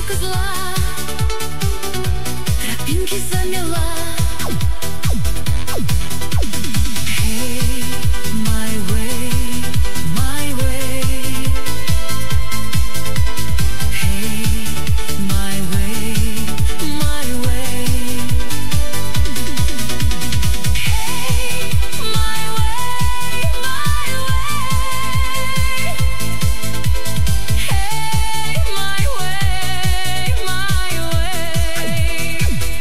разлука зла, тропинки замела. Hey, my way, my way. Hey, my way, my way. Hey, my way, my way. Hey, my way, my way.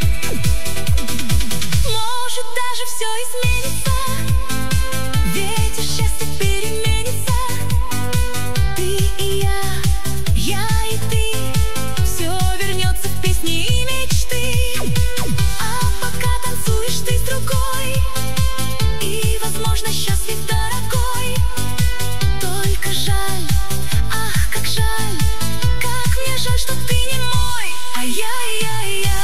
Может, даже все изменится, ветер счастья переменится. Ты и я и ты, все вернется в песни и мечты. А пока танцуешь ты с другой, и, возможно, счастлив, дорогой. Только жаль, ах, как жаль, как мне жаль, что ты не мой. Ай-яй-яй-я,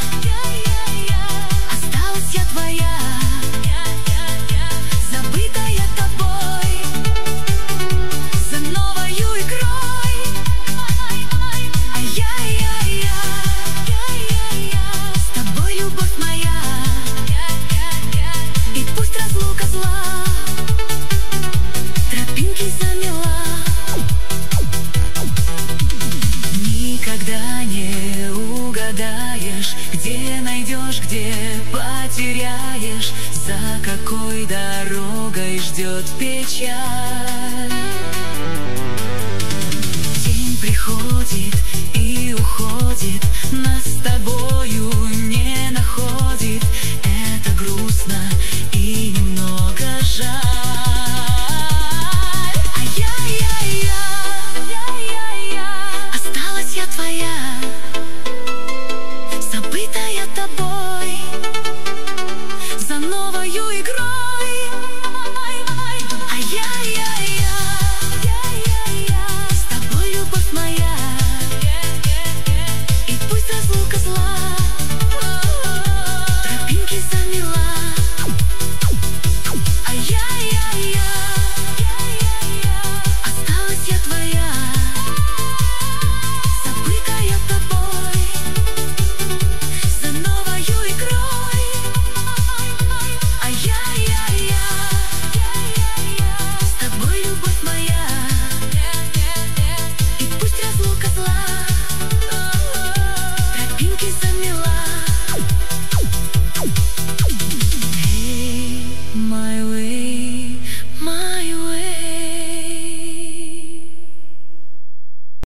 осталась я твоя, забытая тобой, за новою игрой. Ай-яй-яй-я, с тобой любовь моя, и пусть разлука зла, тропинки замела. Никогда не угадаешь, где найдешь, где потеряешь, за какой дорогой ждет печаль. День приходит и уходит, нас с тобою не находит. Это грустно и немного жаль. Ай-яй-яй-я, осталась я твоя, забытая тобой, за новою игрой. Ай-яй-яй-я, с тобой любовь моя, и пусть разлука зла, тропинки замела. Ай-яй-яй-я,